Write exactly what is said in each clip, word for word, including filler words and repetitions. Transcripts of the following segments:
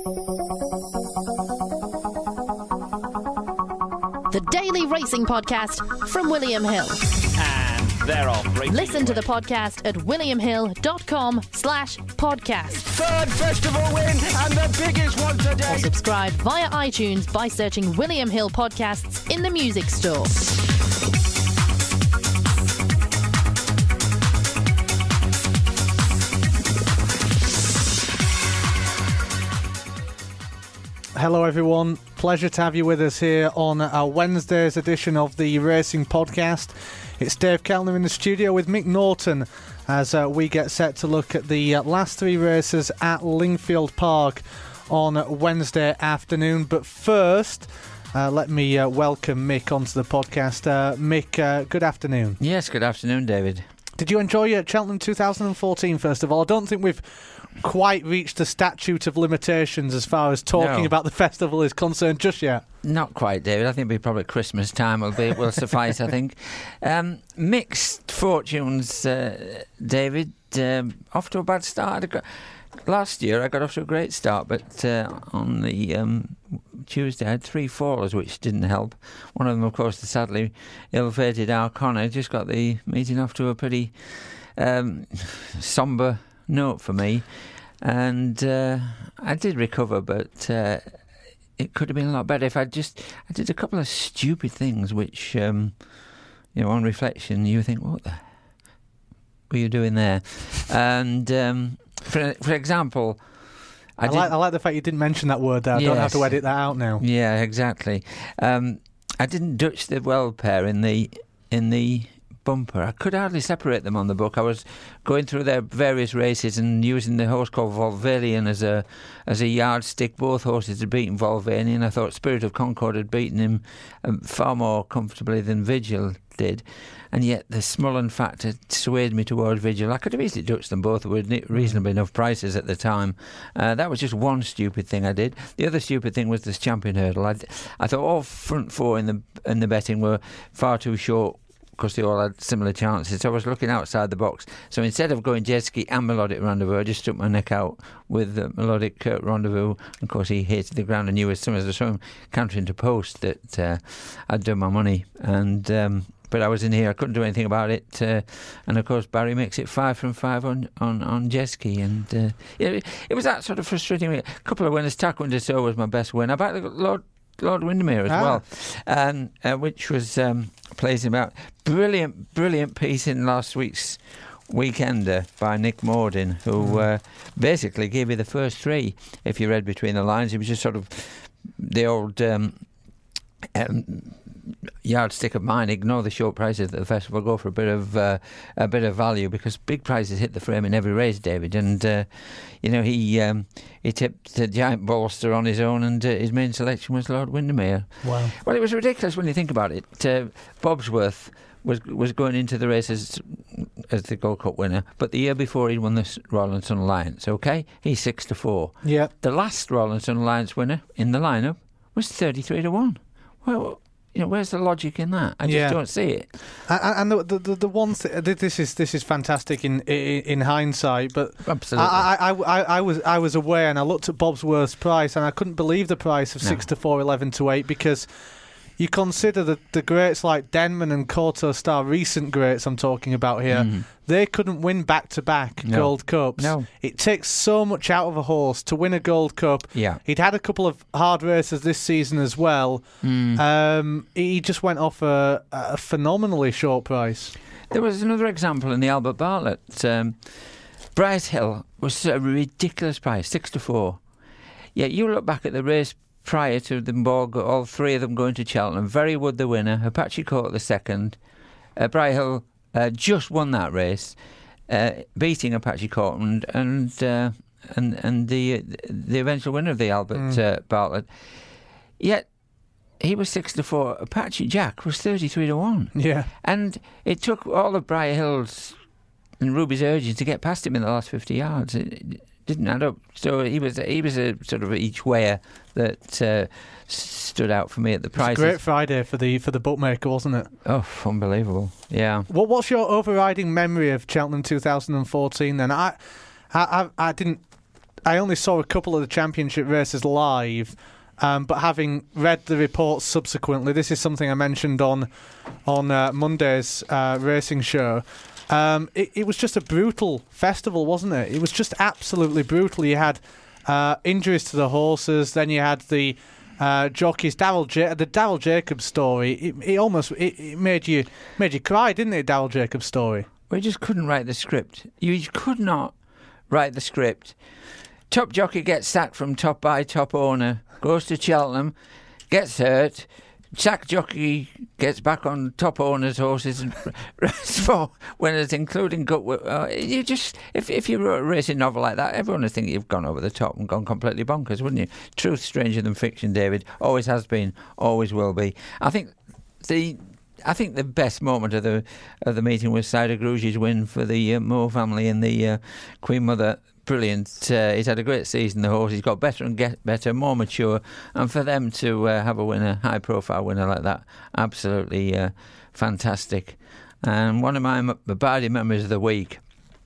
The Daily Racing Podcast from William Hill. And they're off. Listen to the podcast at williamhill.com slash podcast. Third festival win and the biggest one today. Or subscribe via iTunes by searching William Hill Podcasts in the music store. Hello everyone, pleasure to have you with us here on our Wednesday's edition of the Racing Podcast. It's Dave Kellner in the studio with Mick Norton as uh, we get set to look at the uh, last three races at Lingfield Park on Wednesday afternoon. But first, uh, let me uh, welcome Mick onto the podcast. Uh, Mick, uh, good afternoon. Yes, good afternoon, David. Did you enjoy uh, Cheltenham two thousand fourteen, first of all? I don't think we've quite reached the statute of limitations as far as talking No. about the festival is concerned just yet. Not quite, David. I think it'll be probably Christmas time will be will suffice, I think. Um, mixed fortunes, uh, David. Um, off to a bad start. I got, last year I got off to a great start, but uh, on the um, Tuesday I had three fallers, which didn't help. One of them, of course, the sadly ill-fated Arcona, just got the meeting off to a pretty um, sombre note for me. And uh, I did recover, but uh, it could have been a lot better if I just I did a couple of stupid things, which um, you know, on reflection, you think, what the were you doing there? And um, for for example, I, I, like, I like the fact you didn't mention that word there. I don't have to Yes. edit that out now. Yeah, exactly. Um, I didn't Dutch the well pair in the in the bumper. I could hardly separate them on the book. I was going through their various races and using the horse called Volvalian as a as a yardstick. Both horses had beaten Volvalian. I thought Spirit of Concord had beaten him um, far more comfortably than Vigil did. And yet the Smullen factor swayed me towards Vigil. I could have easily Dutched them both with reasonably enough prices at the time. Uh, that was just one stupid thing I did. The other stupid thing was this champion hurdle. I, I thought all front four in the in the betting were far too short because they all had similar chances. So I was looking outside the box. So instead of going jet ski and Melodic Rendezvous, I just stuck my neck out with uh, Melodic uh, Rendezvous. Of course, he hit the ground. I knew as soon as I saw him countering to post that uh, I'd done my money. And um, but I was in here. I couldn't do anything about it. Uh, and of course, Barry makes it five from five on on, on jet ski. And uh, it, it was that sort of frustrating. A couple of winners. Taquin de Sceaux was my best win. I backed the Lord. Lord Windermere as Ah. well, and uh, which was um, pleasing about. Brilliant, brilliant piece in last week's Weekender by Nick Morden, who Mm. uh, basically gave me the first three. If you read between the lines, it was just sort of the old um, um, yardstick of mine. Ignore the short prices at the festival. Go for a bit of uh, a bit of value because big prizes hit the frame in every race, David. And uh, you know he um, he tipped the Giant Bolster on his own, and uh, his main selection was Lord Windermere. Wow. Well, it was ridiculous when you think about it. Uh, Bobsworth was was going into the race as, as the Gold Cup winner, but the year before he'd won the Royal and Sun Alliance. Okay, he's six to four. Yeah. The last Royal and Sun Alliance winner in the lineup was thirty-three to one. Well, you know, where's the logic in that? I just Yeah. don't see it. And, and the, the the one thing, this is this is fantastic in in, in hindsight, but Absolutely. I, I, I, I was I was aware, and I looked at Bobsworth's price, and I couldn't believe the price of No. six to four, eleven to eight, because you consider the the greats like Denman and Koto Star, recent greats I'm talking about here. Mhm. They couldn't win back to back No. Gold Cups. No. It takes so much out of a horse to win a Gold Cup. Yeah. He'd had a couple of hard races this season as well. Mm. Um, he just went off a, a phenomenally short price. There was another example in the Albert Bartlett. Um, Bright Hill was a ridiculous price, six to four. Yet you look back at the race prior to them all, go- all three of them going to Cheltenham. Verywood the winner, Apache Court the second. Uh, Bright Hill uh, just won that race, uh, beating Apache Court and and uh, and, and the the eventual winner of the Albert Mm. uh, Bartlett. Yet he was six to four. Apache Jack was thirty-three to one. Yeah. And it took all of Briar Hill's and Ruby's urging to get past him in the last fifty yards. It, it didn't add up. So he was he was a sort of each wayer that uh, stood out for me at the It was a prices. great Friday for the for the bookmaker, wasn't it? Oh, unbelievable! Yeah. What What's your overriding memory of Cheltenham two thousand fourteen? Then I, I, I, I didn't I only saw a couple of the championship races live, um, but having read the reports subsequently, this is something I mentioned on on uh, Monday's uh, racing show. Um, it, it was just a brutal festival, wasn't it? It was just absolutely brutal. You had uh, injuries to the horses, then you had the uh, jockeys. Daryl ja- the Daryl Jacobs story. It, it almost it, it made you made you cry, didn't it? Daryl Jacobs story. We just couldn't write the script. You could not write the script. Top jockey gets sacked from top by top owner, goes to Cheltenham, gets hurt. Sack jockey gets back on top owner's horses and races for winners, including Gutwood. Uh, you just, if if you wrote a racing novel like that, everyone would think you've gone over the top and gone completely bonkers, wouldn't you? Truth stranger than fiction, David. Always has been, always will be. I think the. I think the best moment of the of the meeting was Cider Gruge's win for the uh, Moore family and the uh, Queen Mother. Brilliant. Uh, he's had a great season, the horse. He's got better and get better, more mature. And for them to uh, have a winner, high-profile winner like that, absolutely uh, fantastic. And one of my m- Bardi memories of the week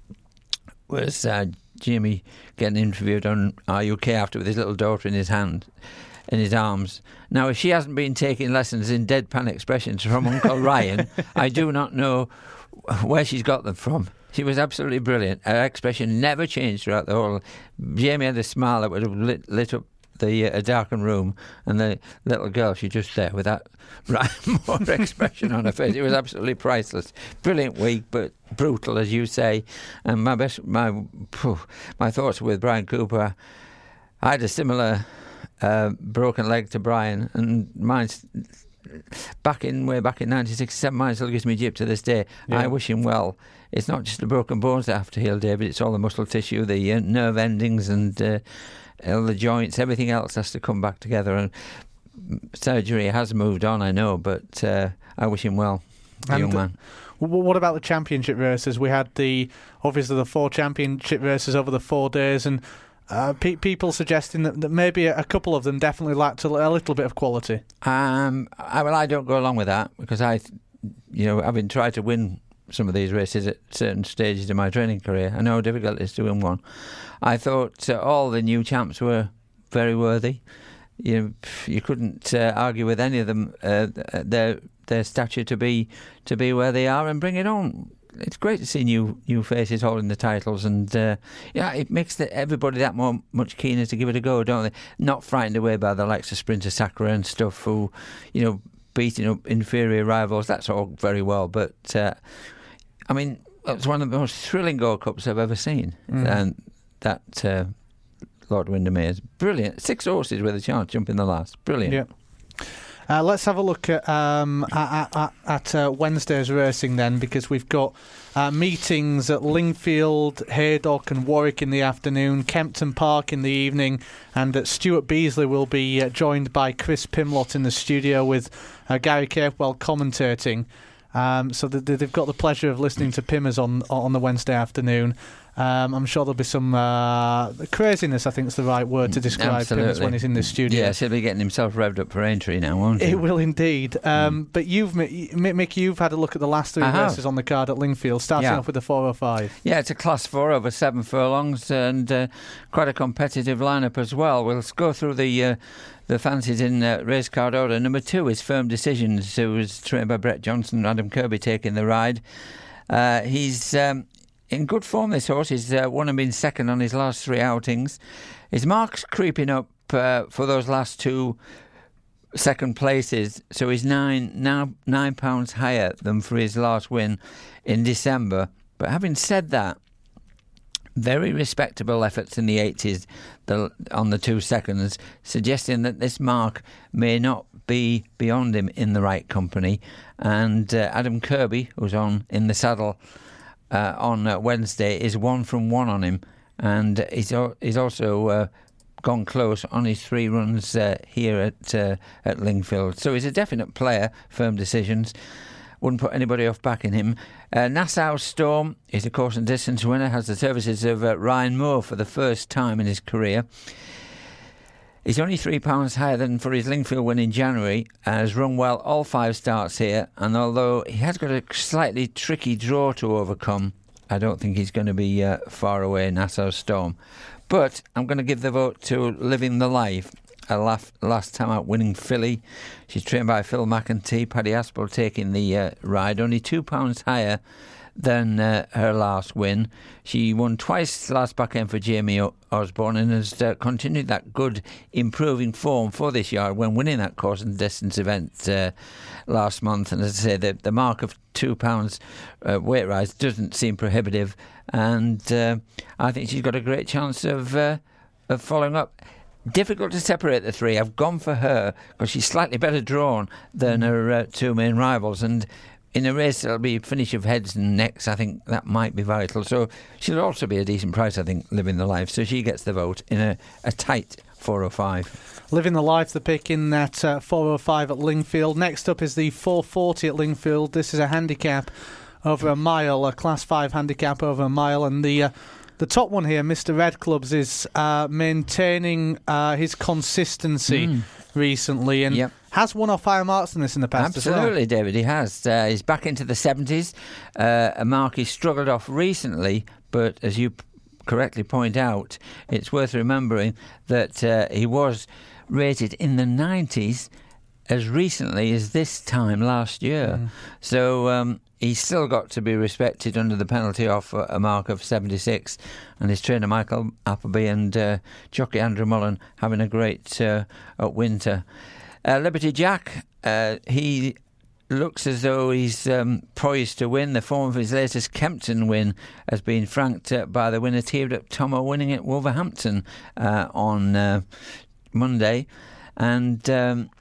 was uh, Jimmy getting interviewed on R U K after with his little daughter in his hand, in his arms. Now, if she hasn't been taking lessons in deadpan expressions from Uncle Ryan, I do not know where she's got them from. She was absolutely brilliant. Her expression never changed throughout the whole. Jamie had a smile that would have lit, lit up the uh, a darkened room, and the little girl, she just there with that Ryan Moore expression on her face. It was absolutely priceless. Brilliant week, but brutal, as you say. And my best, my phew, my thoughts were with Brian Cooper. I had a similar uh, broken leg to Brian, and mine's. Back in way back in nineteen sixty-seven, mine still gives me jip to this day. Yeah. I wish him well. It's not just the broken bones that have to heal, David. It's all the muscle tissue, the uh, nerve endings, and uh, all the joints. Everything else has to come back together. And surgery has moved on, I know, but uh, I wish him well, the and young man. What about the championship races? We had the obviously the four championship races over the four days, and. Uh, pe- people suggesting that, that maybe a couple of them definitely lacked a, a little bit of quality. Um, I, well, I don't go along with that because I, you know, having tried to win some of these races at certain stages in my training career, I know how difficult it is to win one. I thought uh, all the new champs were very worthy. You you couldn't uh, argue with any of them. Uh, their their stature to be to be where they are and bring it on. It's great to see new new faces holding the titles, and uh, yeah, it makes the, everybody that more much keener to give it a go, don't they? Not frightened away by the likes of Sprinter Sacre and stuff, who, you know, beating up inferior rivals. That's all very well, but uh, I mean, it's one of the most thrilling Gold Cups I've ever seen, mm. and that uh, Lord Windermere is brilliant. Six horses with a chance jumping the last, brilliant. Yeah. Uh, let's have a look at um, at, at, at uh, Wednesday's racing then, because we've got uh, meetings at Lingfield, Haydock and Warwick in the afternoon, Kempton Park in the evening, and uh, Stuart Beasley will be uh, joined by Chris Pimlott in the studio with uh, Gary Capewell commentating. Um, so th- they've got the pleasure of listening to Pimmers on on the Wednesday afternoon. Um, I'm sure there'll be some uh, craziness, I think is the right word to describe Absolutely. Pimmers when he's in the studio. Yes, he'll be getting himself revved up for entry now, won't he? It will indeed. Um, mm. But you've, Mick, you've had a look at the last three I races have. on the card at Lingfield, starting yeah. off with the four oh five. Yeah, it's a class four over seven furlongs and uh, quite a competitive lineup as well. We'll go through the uh, the fancies in uh, race card order. Number two is Firm Decisions, who was trained by Brett Johnson, Adam Kirby taking the ride. Uh, he's... Um, In good form, this horse. He's uh, won and been second on his last three outings. His mark's creeping up uh, for those last two second places, so he's nine now nine pounds higher than for his last win in December. But having said that, very respectable efforts in the eighties the, on the two seconds, suggesting that this mark may not be beyond him in the right company. And uh, Adam Kirby, who's on in the saddle Uh, on uh, Wednesday, is one from one on him, and he's al- he's also uh, gone close on his three runs uh, here at uh, at Lingfield. So he's a definite player. Firm Decisions wouldn't put anybody off backing him. Uh, Nassau Storm is a course and distance winner. Has the services of uh, Ryan Moore for the first time in his career. He's only three pounds higher than for his Lingfield win in January, and has run well all five starts here. And although he has got a slightly tricky draw to overcome, I don't think he's going to be uh, far away, Nassau Storm. But I'm going to give the vote to Living the Life. A last, last time out winning filly. She's trained by Phil McEntee. Paddy Aspel taking the uh, ride. Only two pounds higher than uh, her last win. She won twice last back end for Jamie o- Osborne and has uh, continued that good improving form for this yard when winning that course and distance event uh, last month. And as I say, the, the mark of two pounds uh, weight rise doesn't seem prohibitive, and uh, I think she's got a great chance of uh, of following up. Difficult to separate the three. I've gone for her because she's slightly better drawn than her uh, two main rivals, and in a race that'll be a finish of heads and necks, I think that might be vital. So she'll also be a decent price, I think, Living the Life. So she gets the vote in a, a tight four oh five. Living the Life, the pick in that uh, four oh five at Lingfield. Next up is the four forty at Lingfield. This is a handicap over a mile, a Class five handicap over a mile, and the... Uh, The top one here, Mister Red Clubs, is uh, maintaining uh, his consistency mm. recently and yep. has won off higher marks than this in the past. Absolutely, as well. David, he has. Uh, he's back into the seventies. Uh, a mark he struggled off recently, but as you p- correctly point out, it's worth remembering that uh, he was rated in the nineties as recently as this time last year. Mm. So... Um, He's still got to be respected under the penalty of a mark of seventy-six, and his trainer Michael Appleby and uh, jockey Andrew Mullen having a great uh, winter. Uh, Liberty Jack, uh, he looks as though he's um, poised to win. The form of his latest Kempton win has been franked uh, by the winner Teared Up Tomo winning at Wolverhampton uh, on uh, Monday, and... Um,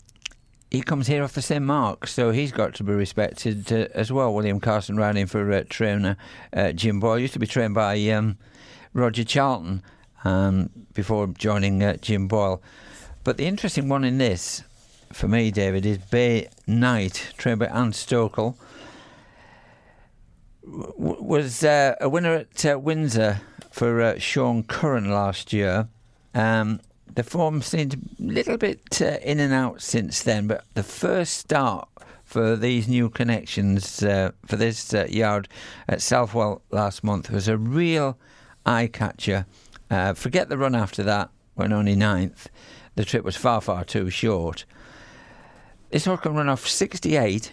He comes here off the same mark, so he's got to be respected uh, as well. William Carson riding for uh, trainer uh, Jim Boyle. Used to be trained by um, Roger Charlton um, before joining uh, Jim Boyle. But the interesting one in this, for me, David, is Bay Knight, trained by Anne Stokel. W- was uh, a winner at uh, Windsor for uh, Sean Curran last year. Um The form seemed a little bit uh, in and out since then, but the first start for these new connections uh, for this uh, yard at Southwell last month was a real eye-catcher. Uh, forget the run after that, when only ninth. The trip was far, far too short. This horse can run off sixty-eight.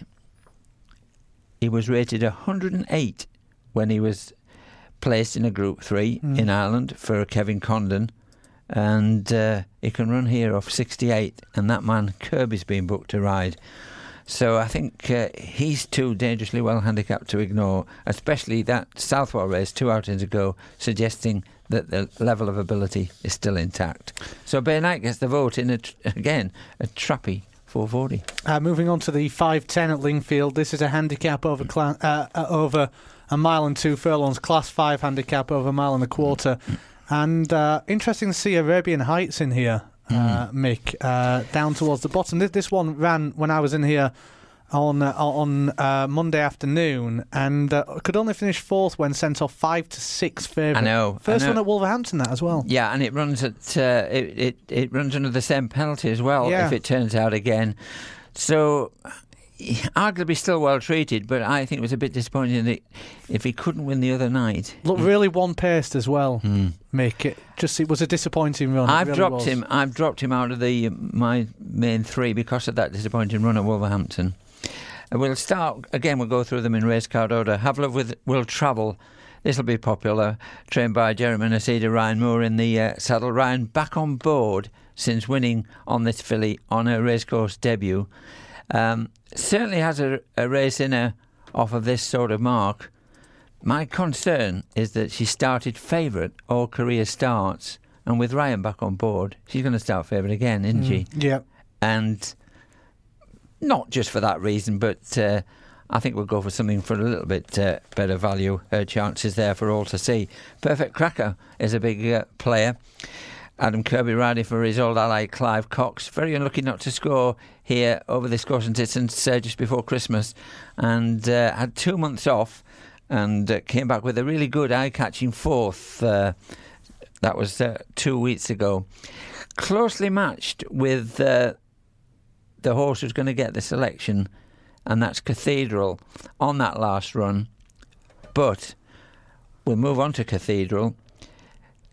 He was rated one hundred eight when he was placed in a Group three mm. in Ireland for Kevin Condon. And uh, he can run here off sixty-eight, and that man Kirby's been booked to ride. So I think uh, he's too dangerously well handicapped to ignore, especially that Southwell race two outings ago, suggesting that the level of ability is still intact. So Bay Knight gets the vote in, a tr- again, a trappy four forty. Uh, moving on to the five ten at Lingfield, this is a handicap over cla- uh, uh, over a mile and two furlongs, Class five handicap over a mile and a quarter. And uh, interesting to see Arabian Heights in here, uh, mm. Mick, uh, down towards the bottom. This, this one ran when I was in here on uh, on uh, Monday afternoon, and uh, could only finish fourth when sent off five to six favourite. I know. First I know. one at Wolverhampton, that as well. Yeah, and it runs at uh, it, it it runs under the same penalty as well yeah. if it turns out again. So. Arguably still well treated, but I think it was a bit disappointing that if he couldn't win the other night. Look, really one-paced as well, mm. Mick. It just it was a disappointing run. I've really dropped was. him. I've dropped him out of the my main three because of that disappointing run at Wolverhampton. And we'll start again. We'll go through them in race card order. Have Love with Will Travel. This will be popular. Trained by Jeremy Nacida, Ryan Moore in the uh, saddle. Ryan back on board since winning on this filly on her racecourse debut. Um, certainly has a, a race in her off of this sort of mark. My concern is that she started favourite all career starts, and with Ryan back on board, she's going to start favourite again, isn't mm, she? Yeah. And not just for that reason, but uh, I think we'll go for something for a little bit uh, better value. Her chances there for all to see. Perfect Cracker is a big uh, player. Adam Kirby riding for his old ally Clive Cox. Very unlucky not to score here over this course and distance uh, just before Christmas, and uh, had two months off and uh, came back with a really good eye-catching fourth. Uh, that was uh, two weeks ago. Closely matched with uh, the horse who's going to get the selection, and that's Cathedral on that last run. But we'll move on to Cathedral.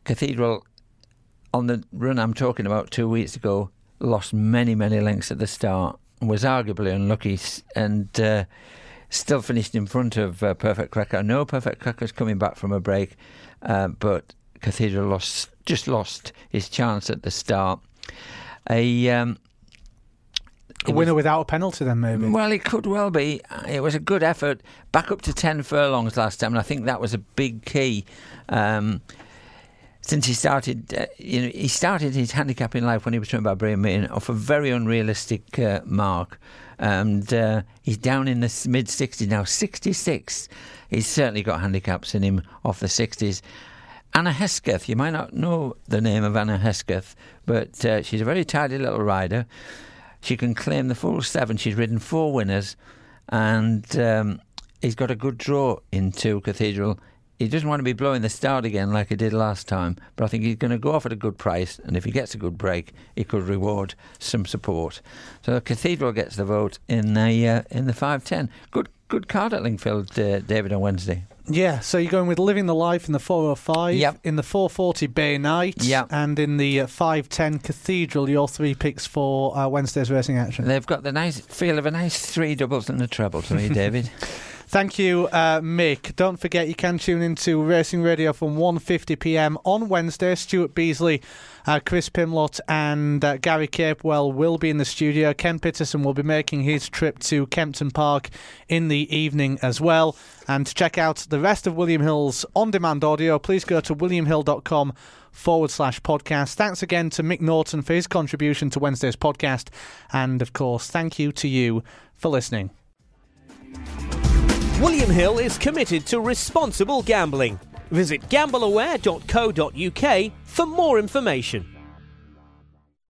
Cathedral, on the run I'm talking about two weeks ago, lost many, many lengths at the start and was arguably unlucky and uh, still finished in front of uh, Perfect Cracker. No Perfect Cracker's coming back from a break, uh, but Cathedral lost, just lost his chance at the start. A, um, a winner was, without a penalty then, maybe? Well, it could well be. It was a good effort. Back up to ten furlongs last time, and I think that was a big key. Um, since he started, uh, you know, he started his handicapping life when he was trained by Brian Meehan off a very unrealistic uh, mark. And uh, he's down in the mid sixties now, sixty-six. He's certainly got handicaps in him off the sixties. Anna Hesketh, you might not know the name of Anna Hesketh, but uh, she's a very tidy little rider. She can claim the full seven. She's ridden four winners, and um, he's got a good draw into Cathedral. He doesn't want to be blowing the start again like he did last time, but I think he's going to go off at a good price, and if he gets a good break, he could reward some support. So Cathedral gets the vote in the uh, in the five ten. Good good card at Lingfield, uh, David, on Wednesday. Yeah, so you're going with Living the Life in the four oh five, yep. in the four forty Bay Knight, yep. and in the uh, five ten Cathedral, your three picks for uh, Wednesday's racing action. They've got the nice feel of a nice three doubles and a treble to me, David. Thank you, uh, Mick. Don't forget you can tune into Racing Radio from one fifty p m on Wednesday. Stuart Beasley, uh, Chris Pimlott and uh, Gary Capewell will be in the studio. Ken Pitterson will be making his trip to Kempton Park in the evening as well. And to check out the rest of William Hill's on-demand audio, please go to williamhill.com forward slash podcast. Thanks again to Mick Norton for his contribution to Wednesday's podcast. And, of course, thank you to you for listening. William Hill is committed to responsible gambling. Visit gamble aware dot co dot uk for more information.